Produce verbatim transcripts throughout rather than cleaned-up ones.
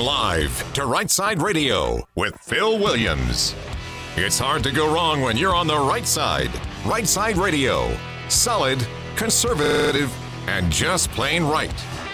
live to Right Side Radio with Phil Williams. It's hard to go wrong when you're on the right side. Right Side Radio. Solid, conservative, and just plain right.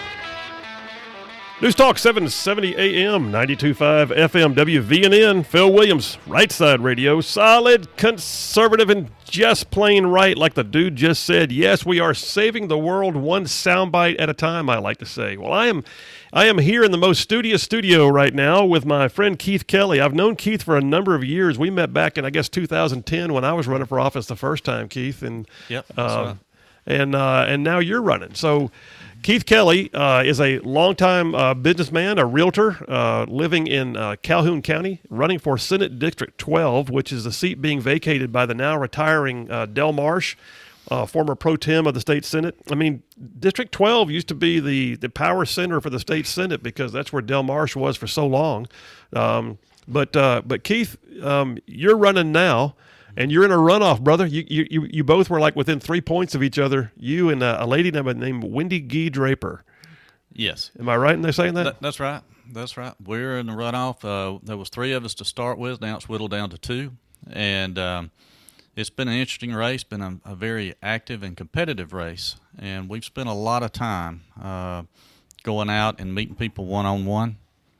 News Talk seven seventy A M, ninety-two point five F M, W V N N. Phil Williams, Right Side Radio. Solid, conservative, and just plain right, like the dude just said. Yes, we are saving the world one soundbite at a time, I like to say. Well, I am I am here in the most studious studio right now with my friend Keith Kelly. I've known Keith for a number of years. We met back in, I guess, two thousand ten when I was running for office the first time, Keith. And, yep, uh, right. and, uh, and now you're running. So Keith Kelly uh, is a longtime uh, businessman, a realtor, uh, living in uh, Calhoun County, running for Senate District twelve, which is the seat being vacated by the now retiring uh, Del Marsh, uh, former pro tem of the state Senate. I mean, District twelve used to be the, the power center for the state Senate because that's where Del Marsh was for so long. Um, but uh, but Keith, um, you're running now. And you're in a runoff, brother. You you you both were like within three points of each other. You and a, a lady named Wendy Gee Draper. Yes. Am I right in there saying that? that? That's right. That's right. We're in the runoff. Uh, there was three of us to start with. Now it's whittled down to two. And um, it's been an interesting race, been a, a very active and competitive race. And we've spent a lot of time uh, going out and meeting people one-on-one.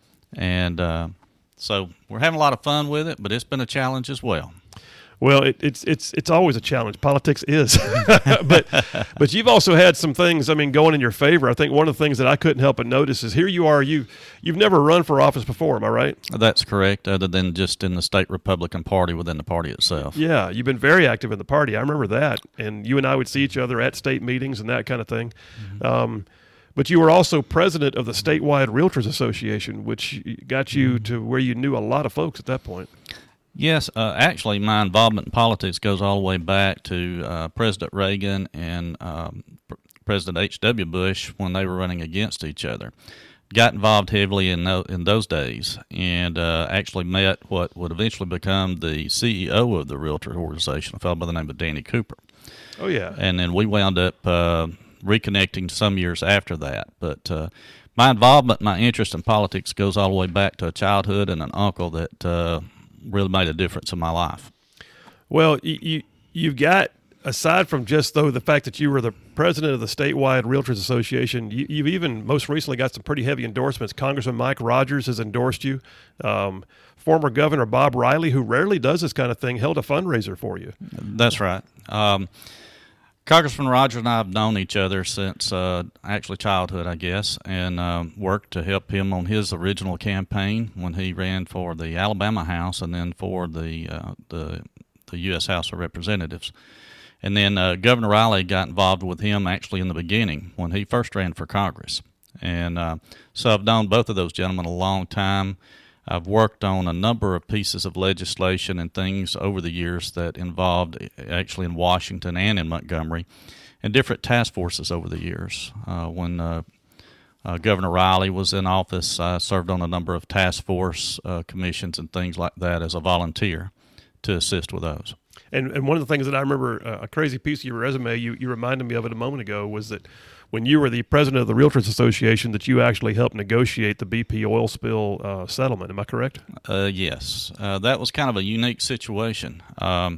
And uh, so we're having a lot of fun with it, but it's been a challenge as well. Well, it, it's it's it's always a challenge. Politics is, but but you've also had some things, I mean, going in your favor. I think one of the things that I couldn't help but notice is here you are. You you've never run for office before, am I right? That's correct. Other than just in the state Republican Party within the party itself. Yeah, you've been very active in the party. I remember that, and you and I would see each other at state meetings and that kind of thing. Mm-hmm. Um, but you were also president of the statewide Realtors Association, which got you mm-hmm. to where you knew a lot of folks at that point. Yes, uh, actually, my involvement in politics goes all the way back to uh, President Reagan and um, P- President H W Bush when they were running against each other. Got involved heavily in no, in those days, and uh, actually met what would eventually become the C E O of the Realtor organization, a fellow by the name of Danny Cooper. Oh, yeah. And then we wound up uh, reconnecting some years after that. But uh, my involvement, my interest in politics goes all the way back to a childhood and an uncle that uh, really made a difference in my life. Well, you, you you've got, aside from just though the fact that you were the president of the statewide Realtors Association, you, you've even most recently got some pretty heavy endorsements. Congressman Mike Rogers has endorsed you. Um, former Governor Bob Riley, who rarely does this kind of thing, held a fundraiser for you. That's right. Um, Congressman Rogers and I have known each other since uh, actually childhood, I guess, and um, worked to help him on his original campaign when he ran for the Alabama House and then for the uh, the, the U S House of Representatives. And then uh, Governor Riley got involved with him actually in the beginning when he first ran for Congress. And uh, so I've known both of those gentlemen a long time. I've worked on a number of pieces of legislation and things over the years that involved actually in Washington and in Montgomery and different task forces over the years. Uh, when uh, uh, Governor Riley was in office, I served on a number of task force uh, commissions and things like that as a volunteer to assist with those. And and one of the things that I remember, uh, a crazy piece of your resume, you, you reminded me of it a moment ago, was that when you were the president of the Realtors Association, that you actually helped negotiate the B P oil spill uh, settlement. Am I correct? Uh, yes. Uh, that was kind of a unique situation. Um,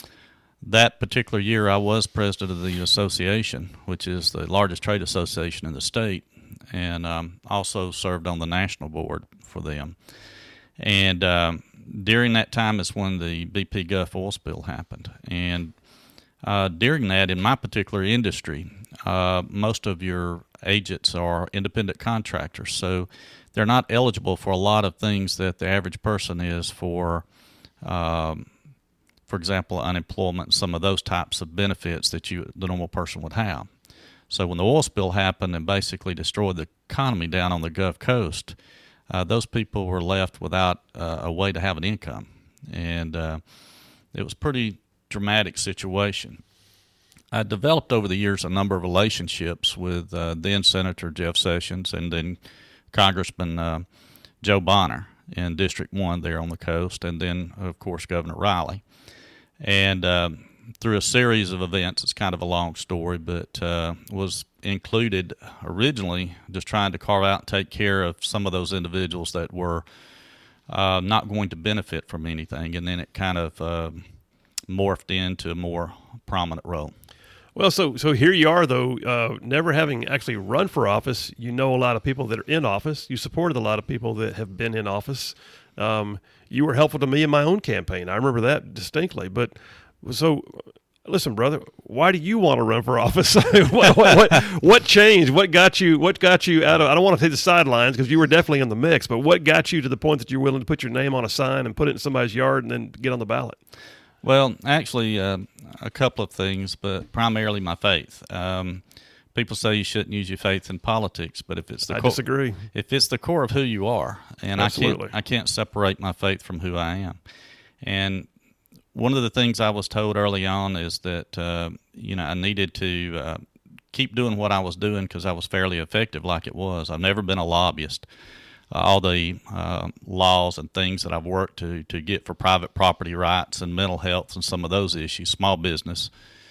that particular year, I was president of the association, which is the largest trade association in the state, and um, also served on the national board for them. And um, during that time is when the B P Gulf oil spill happened. And uh, during that, in my particular industry, Uh, most of your agents are independent contractors, so they're not eligible for a lot of things that the average person is for, um, for example, unemployment, some of those types of benefits that you the normal person would have. So when the oil spill happened and basically destroyed the economy down on the Gulf Coast, uh, those people were left without uh, a way to have an income, and uh, it was a pretty dramatic situation. I developed over the years a number of relationships with uh, then Senator Jeff Sessions and then Congressman uh, Joe Bonner in District one there on the coast, and then, of course, Governor Riley. And uh, through a series of events. It's kind of a long story, but uh, was included originally just trying to carve out and take care of some of those individuals that were uh, not going to benefit from anything, and then it kind of uh, morphed into a more prominent role. Well, so so here you are, though, uh, never having actually run for office. You know a lot of people that are in office. You supported a lot of people that have been in office. Um, you were helpful to me in my own campaign. I remember that distinctly. But so, listen, brother, why do you want to run for office? what, what, what, what changed? What got you? What got you out of? I don't want to take the sidelines because you were definitely in the mix. But what got you to the point that you're willing to put your name on a sign and put it in somebody's yard and then get on the ballot? Well, actually, uh, a couple of things, but primarily my faith. Um, people say you shouldn't use your faith in politics, but if it's the I core, disagree. If it's the core of who you are, and Absolutely. I can't, I can't separate my faith from who I am. And one of the things I was told early on is that uh, you know I needed to uh, keep doing what I was doing because I was fairly effective, like it was. I've never been a lobbyist. Uh, all the uh, laws and things that I've worked to to get for private property rights and mental health and some of those issues, small business,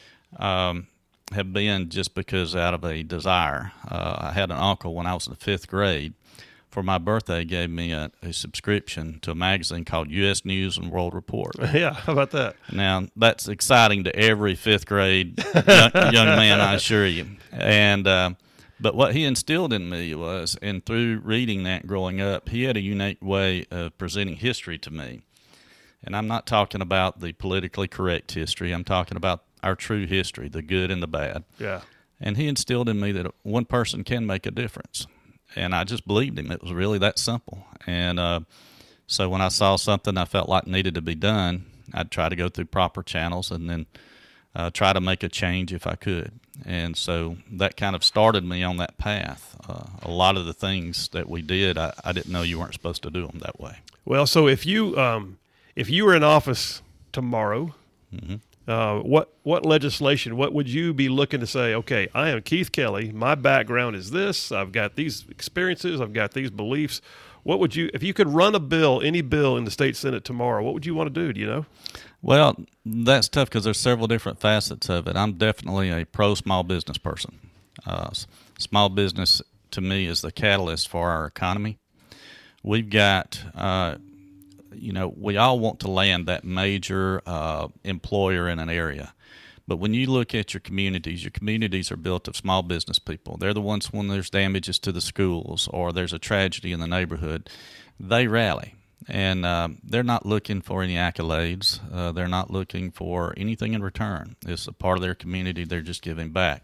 um, have been just because out of a desire. Uh, I had an uncle when I was in the fifth grade. For my birthday, gave me a, a subscription to a magazine called U S News and World Report. Yeah, how about that? Now, that's exciting to every fifth grade young, young man, I assure you. And uh, But what he instilled in me was, and through reading that growing up, he had a unique way of presenting history to me. And I'm not talking about the politically correct history. I'm talking about our true history, the good and the bad. Yeah. And he instilled in me that one person can make a difference. And I just believed him. It was really that simple. And uh, so when I saw something I felt like needed to be done, I'd try to go through proper channels and then uh, try to make a change if I could. And so that kind of started me on that path. Uh, a lot of the things that we did, I, I didn't know you weren't supposed to do them that way. Well, so if you um, if you were in office tomorrow, mm-hmm. uh, what what legislation, what would you be looking to say, okay, I am Keith Kelly, my background is this, I've got these experiences, I've got these beliefs. What would you, if you could run a bill, any bill in the state Senate tomorrow, what would you want to do? Do you know? Well, that's tough because there's several different facets of it. I'm definitely a pro-small business person. Uh, small business, to me, is the catalyst for our economy. We've got, uh, you know, we all want to land that major uh, employer in an area. But when you look at your communities, your communities are built of small business people. They're the ones when there's damages to the schools or there's a tragedy in the neighborhood, they rally. And uh, they're not looking for any accolades. Uh, they're not looking for anything in return. It's a part of their community. They're just giving back.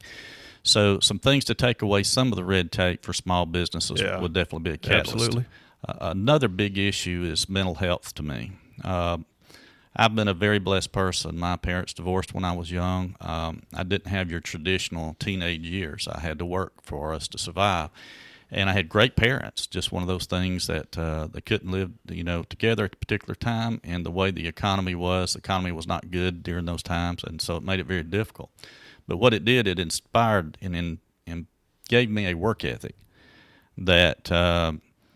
So some things to take away some of the red tape for small businesses yeah. would definitely be a catalyst. Absolutely. Uh, another big issue is mental health to me. Uh, I've been a very blessed person. My parents divorced when I was young. Um, I didn't have your traditional teenage years. I had to work for us to survive. And I had great parents, just one of those things that uh, they couldn't live, you know, together at a particular time. And the way the economy was, the economy was not good during those times, and so it made it very difficult. But what it did, it inspired and, and, and gave me a work ethic that uh,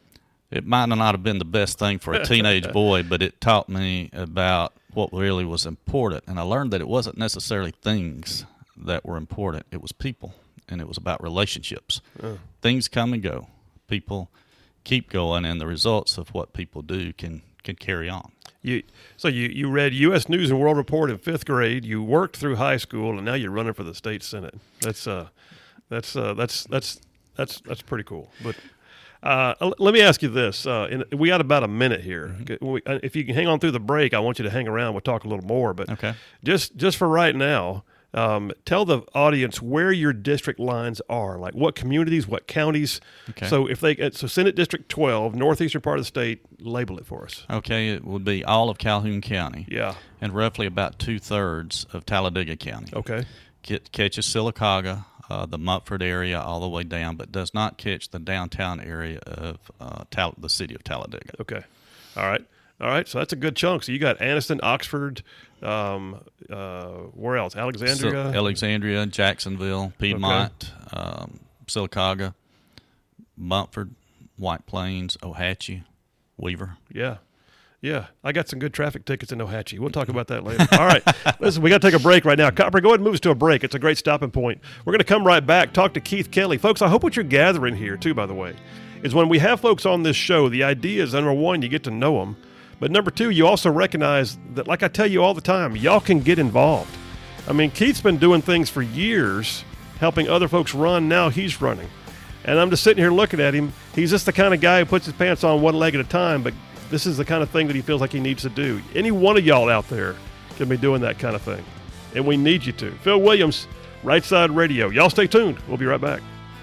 it might not have been the best thing for a teenage boy, but it taught me about what really was important. And I learned that it wasn't necessarily things that were important. It was people. And it was about relationships. Uh. Things come and go. People keep going, and the results of what people do can, can carry on. You so you, you read U S News and World Report in fifth grade. You worked through high school, and now you're running for the state senate. That's uh, that's uh, that's that's that's that's pretty cool. But uh, let me ask you this: uh, in, we got about a minute here. Mm-hmm. If you can hang on through the break, I want you to hang around. We'll talk a little more. But okay. just just for right now. Um, tell the audience where your district lines are, like what communities, what counties. Okay. So if they, so Senate District twelve, northeastern part of the state, label it for us. Okay, it would be all of Calhoun County. Yeah. And roughly about two-thirds of Talladega County. Okay. It catches Sylacauga, uh, the Mumford area all the way down, but does not catch the downtown area of uh, Tal- the city of Talladega. Okay. All right. All right, so that's a good chunk. So you got Anniston, Oxford, um, uh, where else? Alexandria? So, Alexandria, Jacksonville, Piedmont, okay. um, Sylacauga, Mumford, White Plains, Ohatchee, Weaver. Yeah. Yeah, I got some good traffic tickets in Ohatchee. We'll talk about that later. All right, listen, we got to take a break right now. Copper, go ahead and move us to a break. It's a great stopping point. We're going to come right back, talk to Keith Kelly. Folks, I hope what you're gathering here, too, by the way, is when we have folks on this show, the idea is, number one, you get to know them. But number two, you also recognize that, like I tell you all the time, y'all can get involved. I mean, Keith's been doing things for years, helping other folks run. Now he's running. And I'm just sitting here looking at him. He's just the kind of guy who puts his pants on one leg at a time, but this is the kind of thing that he feels like he needs to do. Any one of y'all out there can be doing that kind of thing, and we need you to. Phil Williams, Right Side Radio. Y'all stay tuned. We'll be right back.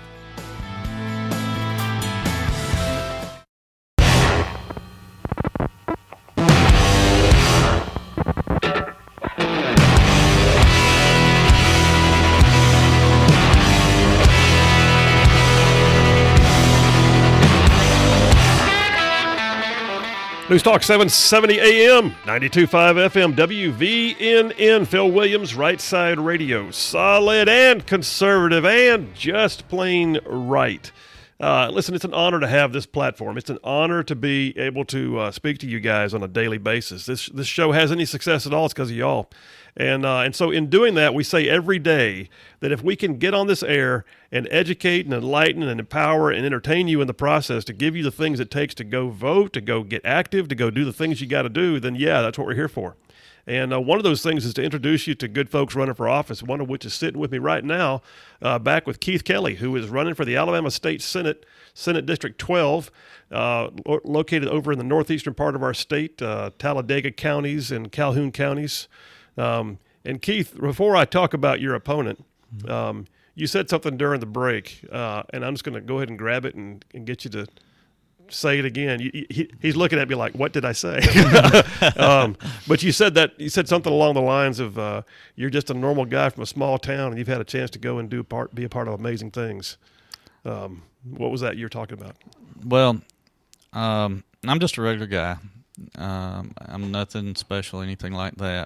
News Talk seven seventy A M, ninety-two point five F M, W V N N, Phil Williams, Right Side Radio. Solid and conservative and just plain right. Uh, listen, it's an honor to have this platform. It's an honor to be able to uh, speak to you guys on a daily basis. This this show has any success at all, it's because of y'all. And uh, and so in doing that, we say every day that if we can get on this air and educate and enlighten and empower and entertain you in the process to give you the things it takes to go vote, to go get active, to go do the things you got to do, then yeah, that's what we're here for. And uh, one of those things is to introduce you to good folks running for office, one of which is sitting with me right now, uh, back with Keith Kelly, who is running for the Alabama State Senate, Senate District twelve, uh, lo- located over in the northeastern part of our state, uh, Talladega counties and Calhoun counties. Um, and Keith, before I talk about your opponent, um, you said something during the break, uh, and I'm just going to go ahead and grab it and, and get you to say it again. You, he, he's looking at me like, what did I say? um, but you said that you said something along the lines of uh, you're just a normal guy from a small town, and you've had a chance to go and do part, be a part of amazing things. Um, what was that you're talking about? Well, um, I'm just a regular guy. Um, I'm nothing special, anything like that.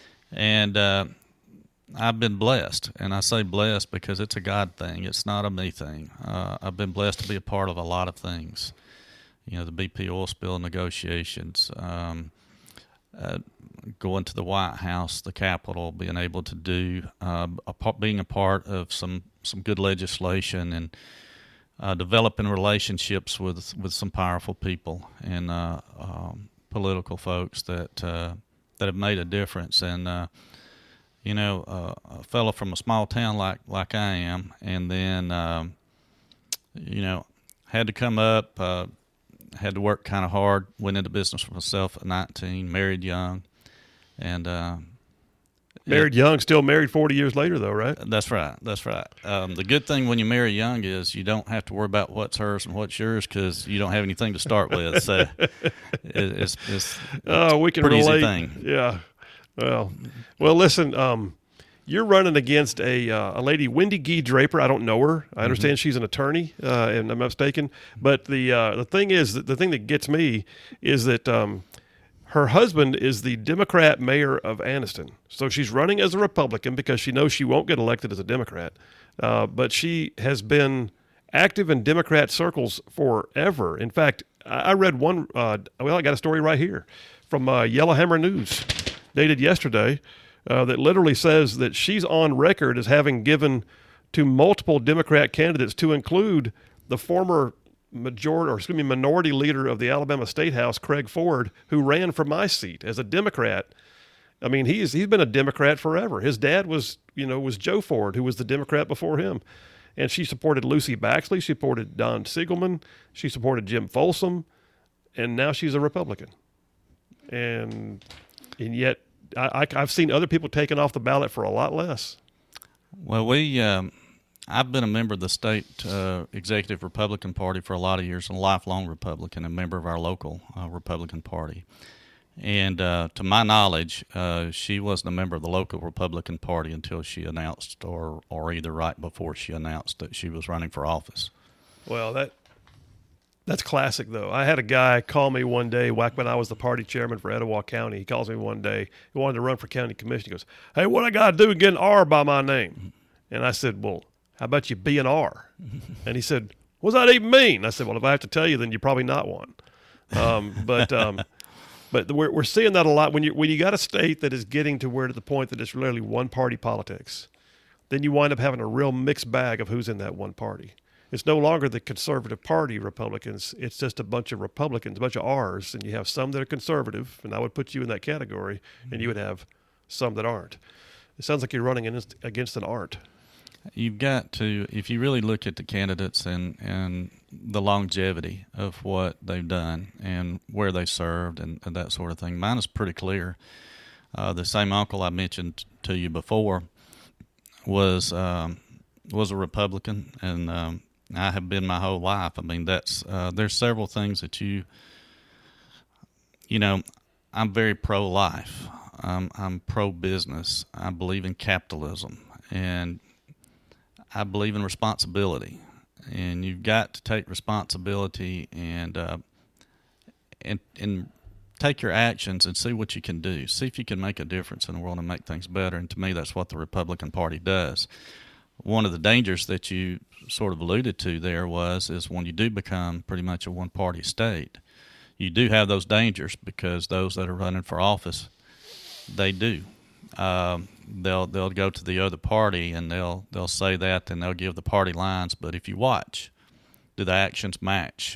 And uh, I've been blessed, and I say blessed because it's a God thing. It's not a me thing. Uh, I've been blessed to be a part of a lot of things. You know, the B P oil spill negotiations, um, uh, going to the White House, the Capitol, being able to do, uh, a part, being a part of some, some good legislation, and uh, developing relationships with with some powerful people and uh, um, political folks that uh, that have made a difference. And uh, you know, uh, a fellow from a small town like like I am, and then um, you know, had to come up. Uh, Had to work kind of hard, went into business for myself at nineteen, married young, and uh, married it, young, still married forty years later, though, right? That's right. That's right. Um, the good thing when you marry young is you don't have to worry about what's hers and what's yours because you don't have anything to start with. So it, it's, it's, oh, we can pretty relate. easy thing. Yeah. Well, well, listen. Um, You're running against a uh, a lady, Wendy Gee Draper. I don't know her. I understand mm-hmm. she's an attorney, uh, and I'm not mistaken. But the uh, the thing is, that the thing that gets me is that um, her husband is the Democrat mayor of Anniston. So she's running as a Republican because she knows she won't get elected as a Democrat. Uh, but she has been active in Democrat circles forever. In fact, I, I read one. Uh, well, I got a story right here from uh, Yellowhammer News, dated yesterday. Uh, that literally says that she's on record as having given to multiple Democrat candidates, to include the former majority, or excuse me, minority leader of the Alabama State House, Craig Ford, who ran for my seat as a Democrat. I mean, he's he's been a Democrat forever. His dad was, you know, was Joe Ford, who was the Democrat before him, and she supported Lucy Baxley, she supported Don Siegelman, she supported Jim Folsom, and now she's a Republican, and and yet. I, I've seen other people taken off the ballot for a lot less. Well, we, um, I've been a member of the state uh, executive Republican Party for a lot of years, and a lifelong Republican, a member of our local uh, Republican Party. And uh, to my knowledge, uh, she wasn't a member of the local Republican Party until she announced, or or either right before she announced that she was running for office. Well, that. That's classic, though. I had a guy call me one day, back when I was the party chairman for Etowah County. He calls me one day. He wanted to run for county commission. He goes, hey, what I got to do to get an R by my name? And I said, well, how about you be an R? And he said, what does that even mean? I said, well, if I have to tell you, then you're probably not one. Um, but um, But we're we're seeing that a lot when you when you got a state that is getting to where to the point that it's really one party politics. Then you wind up having a real mixed bag of who's in that one party. It's no longer the conservative party Republicans. It's just a bunch of Republicans, a bunch of R's, and you have some that are conservative, and I would put you in that category, and you would have some that aren't. It sounds like you're running against, against an aren't. You've got to, if you really look at the candidates and, and the longevity of what they've done and where they served and, and that sort of thing, mine is pretty clear. Uh, the same uncle I mentioned to you before was um, was a Republican, and um, I have been my whole life. I mean, that's uh, there's several things that you, you know, I'm very pro-life. Um, I'm pro-business. I believe in capitalism, and I believe in responsibility. And you've got to take responsibility and uh, and and take your actions and see what you can do. See if you can make a difference in the world and make things better. And to me, that's what the Republican Party does. One of the dangers that you sort of alluded to there was is when you do become pretty much a one-party state, you do have those dangers because those that are running for office, they do. Um, they'll they'll go to the other party and they'll they'll say that and they'll give the party lines. But if you watch, do the actions match?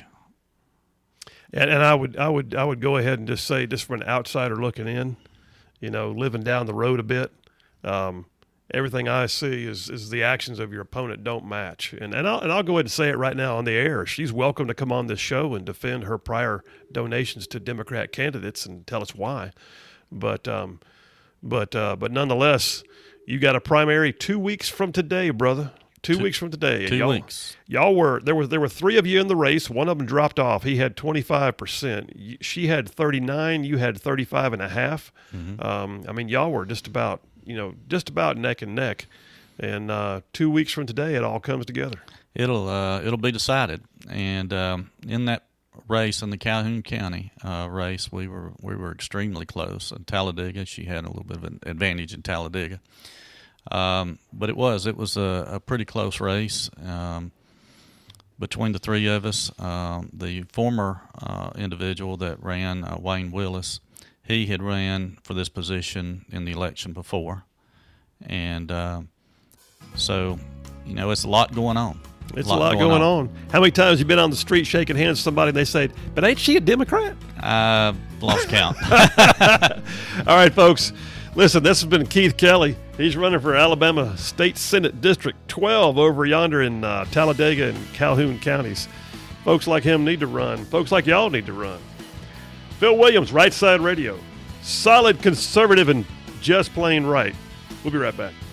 And, and I would I would I would go ahead and just say, just from an outsider looking in, you know, living down the road a bit, um, everything I see is is the actions of your opponent don't match. And and I'll and I'll go ahead and say it right now on the air. She's welcome to come on this show and defend her prior donations to Democrat candidates and tell us why. But um, but uh, but nonetheless, you got a primary two weeks from today, brother. Two, two weeks from today. Two y'all, weeks. Y'all were there. Was there were three of you in the race. One of them dropped off. He had twenty-five percent. She had thirty-nine. You had thirty-five and a half. Mm-hmm. Um, I mean, y'all were just about you know just about neck and neck. And uh, two weeks from today, it all comes together. It'll uh, it'll be decided. And um, in that race, in the Calhoun County uh, race, we were we were extremely close. In Talladega, she had a little bit of an advantage in Talladega. Um, but it was it was a, a pretty close race um, between the three of us. Um, the former uh, individual that ran, uh, Wayne Willis, he had ran for this position in the election before, and uh, so you know it's a lot going on. It's a lot, a lot going, going on. on. How many times have you been on the street shaking hands with somebody and they say, "But ain't she a Democrat?" I lost count. All right, folks. Listen, this has been Keith Kelly. He's running for Alabama State Senate District twelve over yonder in uh, Talladega and Calhoun counties. Folks like him need to run. Folks like y'all need to run. Phil Williams, Right Side Radio. Solid conservative and just plain right. We'll be right back.